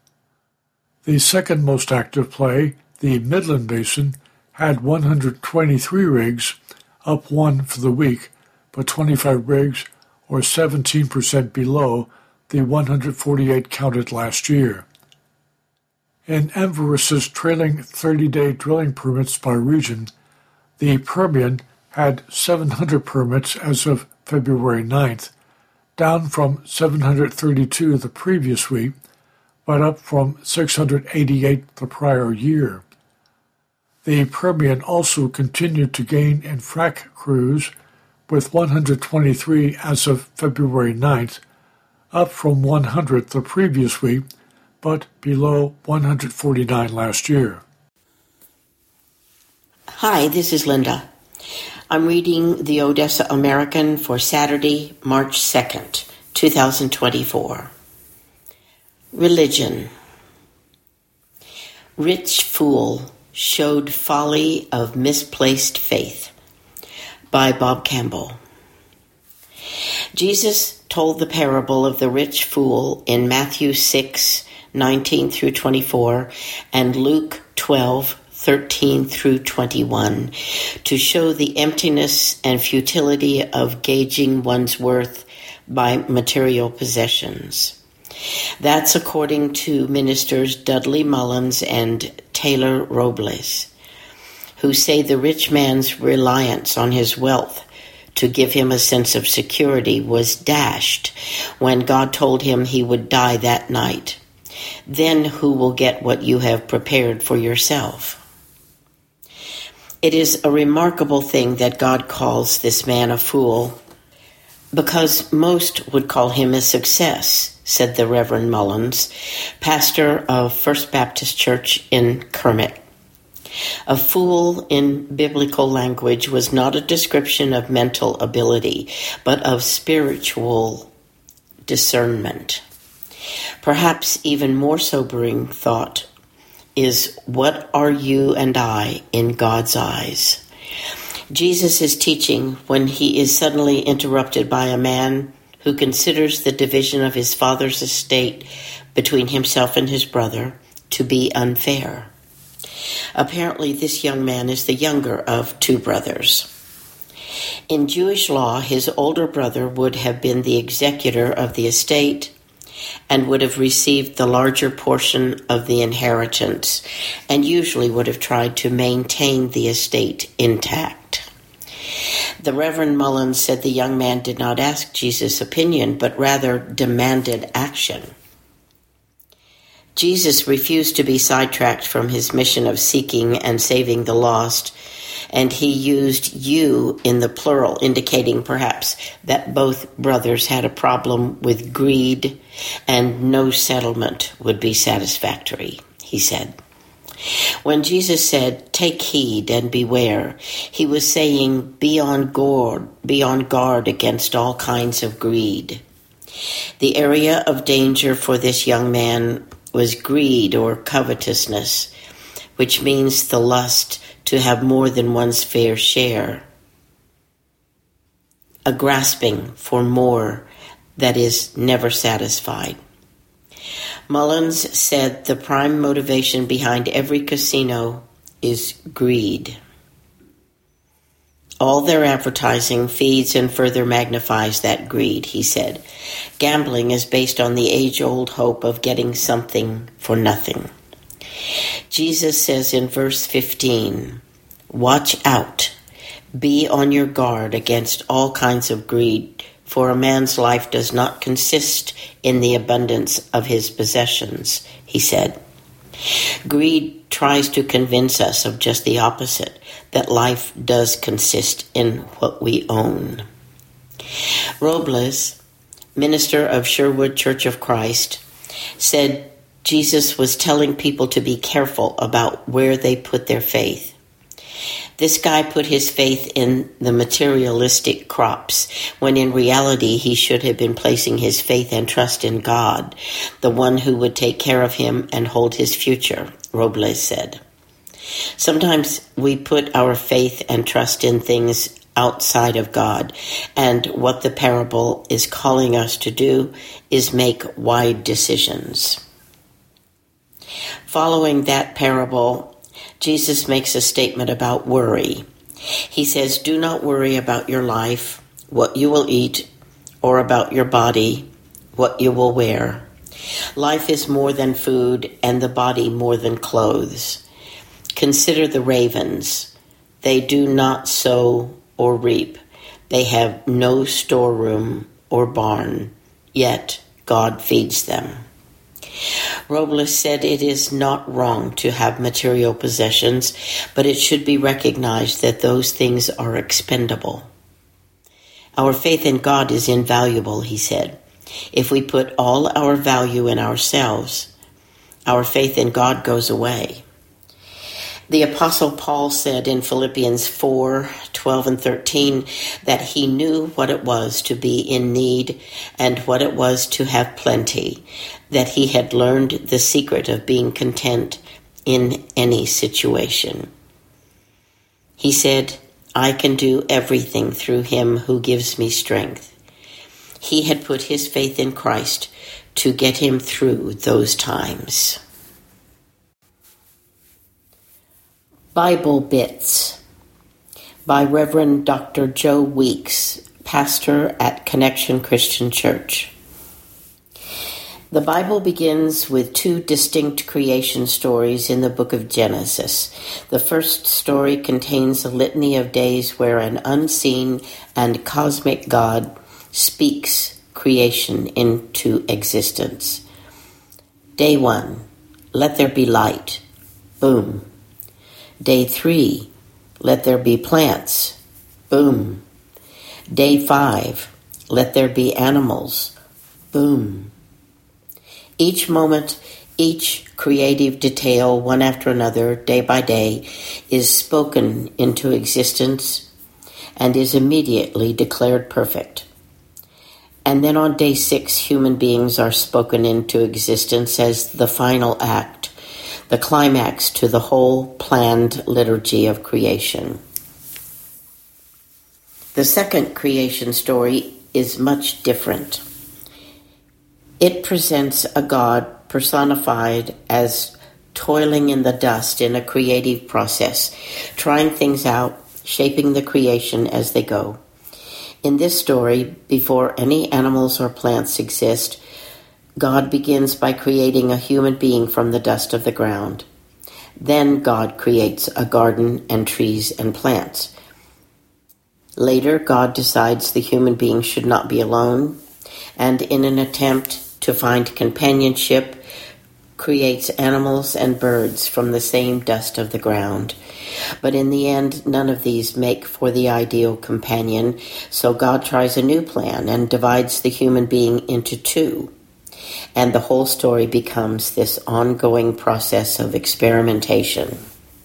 The second most active play, the Midland Basin, had 123 rigs, up 1 for the week, but 25 rigs or 17% below the 148 counted last year. In Enverus's trailing 30-day drilling permits by region, the Permian had 700 permits as of February 9th, down from 732 the previous week, but up from 688 the prior year. The Permian also continued to gain in frac crews, with 123 as of February 9th, up from 100 the previous week, but below 149 last year. Hi, this is Linda. I'm reading the Odessa American for Saturday, March 2nd, 2024. Religion. Rich fool showed folly of misplaced faith, by Bob Campbell. Jesus told the parable of the rich fool in Matthew 6:19 through 24 and Luke 12:13 through 21 to show the emptiness and futility of gauging one's worth by material possessions. That's according to ministers Dudley Mullins and Taylor Robles, who say the rich man's reliance on his wealth to give him a sense of security was dashed when God told him he would die that night. Then who will get what you have prepared for yourself? It is a remarkable thing that God calls this man a fool, because most would call him a success, said the Reverend Mullins, pastor of First Baptist Church in Kermit. A fool in biblical language was not a description of mental ability, but of spiritual discernment. Perhaps even more sobering thought is, what are you and I in God's eyes? Jesus is teaching when he is suddenly interrupted by a man who considers the division of his father's estate between himself and his brother to be unfair. Apparently, this young man is the younger of two brothers. In Jewish law, his older brother would have been the executor of the estate and would have received the larger portion of the inheritance, and usually would have tried to maintain the estate intact. The Reverend Mullins said the young man did not ask Jesus' opinion, but rather demanded action. Jesus refused to be sidetracked from his mission of seeking and saving the lost, and he used you in the plural, indicating perhaps that both brothers had a problem with greed and no settlement would be satisfactory, he said. When Jesus said, "Take heed and beware," he was saying, be on guard against all kinds of greed. The area of danger for this young man was greed or covetousness, which means the lust to have more than one's fair share, a grasping for more that is never satisfied. Mullins said the prime motivation behind every casino is greed. All their advertising feeds and further magnifies that greed, he said. Gambling is based on the age-old hope of getting something for nothing. Jesus says in verse 15, "Watch out, be on your guard against all kinds of greed, for a man's life does not consist in the abundance of his possessions," he said. Greed tries to convince us of just the opposite, that life does consist in what we own. Robles, minister of Sherwood Church of Christ, said Jesus was telling people to be careful about where they put their faith. This guy put his faith in the materialistic crops, when in reality he should have been placing his faith and trust in God, the one who would take care of him and hold his future, Robles said. Sometimes we put our faith and trust in things outside of God, and what the parable is calling us to do is make wide decisions. Following that parable, Jesus makes a statement about worry. He says, "Do not worry about your life, what you will eat, or about your body, what you will wear. Life is more than food, and the body more than clothes. Consider the ravens. They do not sow or reap. They have no storeroom or barn, yet God feeds them." Robles said it is not wrong to have material possessions, but it should be recognized that those things are expendable. Our faith in God is invaluable, he said. If we put all our value in ourselves, our faith in God goes away. The Apostle Paul said in Philippians 4:12 and 13 that he knew what it was to be in need and what it was to have plenty, that he had learned the secret of being content in any situation. He said, "I can do everything through him who gives me strength." He had put his faith in Christ to get him through those times. Bible Bits by Reverend Dr. Joe Weeks, pastor at Connection Christian Church. The Bible begins with two distinct creation stories in the book of Genesis. The first story contains a litany of days where an unseen and cosmic God speaks creation into existence. Day 1, let there be light. Boom. Day 3, let there be plants. Boom. Day 5, let there be animals. Boom. Each moment, each creative detail, one after another, day by day, is spoken into existence and is immediately declared perfect. And then on day 6, human beings are spoken into existence as the final act, the climax to the whole planned liturgy of creation. The second creation story is much different. It presents a God personified as toiling in the dust in a creative process, trying things out, shaping the creation as they go. In this story, before any animals or plants exist, God begins by creating a human being from the dust of the ground. Then God creates a garden and trees and plants. Later, God decides the human being should not be alone, and in an attempt to find companionship, creates animals and birds from the same dust of the ground. But in the end, none of these make for the ideal companion, so God tries a new plan and divides the human being into two. And the whole story becomes this ongoing process of experimentation.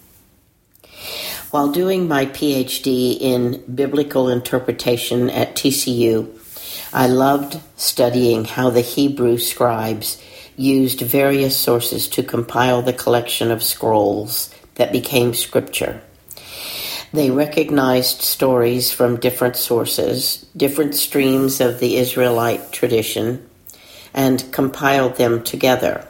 While doing my PhD in biblical interpretation at TCU, I loved studying how the Hebrew scribes used various sources to compile the collection of scrolls that became scripture. They recognized stories from different sources, different streams of the Israelite tradition, and compiled them together.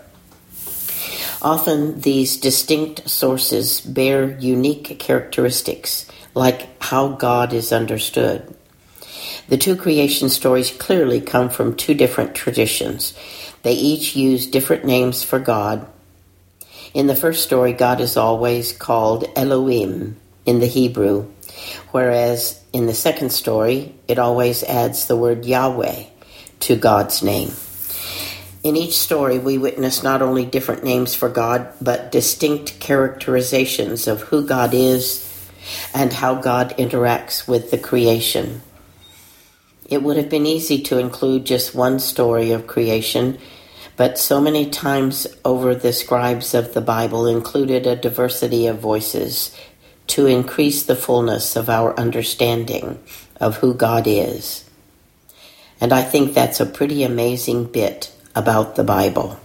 Often these distinct sources bear unique characteristics, like how God is understood. The two creation stories clearly come from two different traditions. They each use different names for God. In the first story, God is always called Elohim in the Hebrew, whereas in the second story, it always adds the word Yahweh to God's name. In each story, we witness not only different names for God, but distinct characterizations of who God is and how God interacts with the creation. It would have been easy to include just one story of creation, but so many times over the scribes of the Bible included a diversity of voices to increase the fullness of our understanding of who God is. And I think that's a pretty amazing bit about the Bible.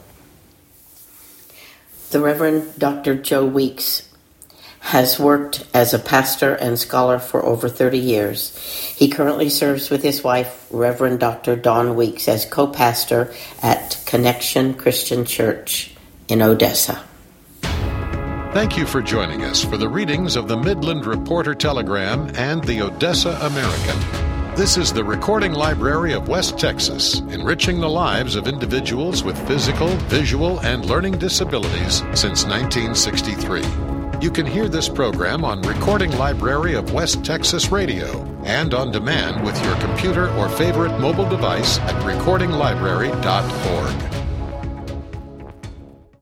The Reverend Dr. Joe Weeks has worked as a pastor and scholar for over 30 years. He currently serves with his wife, Reverend Dr. Dawn Weeks, as co-pastor at Connection Christian Church in Odessa. Thank you for joining us for the readings of the Midland Reporter Telegram and the Odessa American. This is the Recording Library of West Texas, enriching the lives of individuals with physical, visual, and learning disabilities since 1963. You can hear this program on Recording Library of West Texas Radio and on demand with your computer or favorite mobile device at recordinglibrary.org.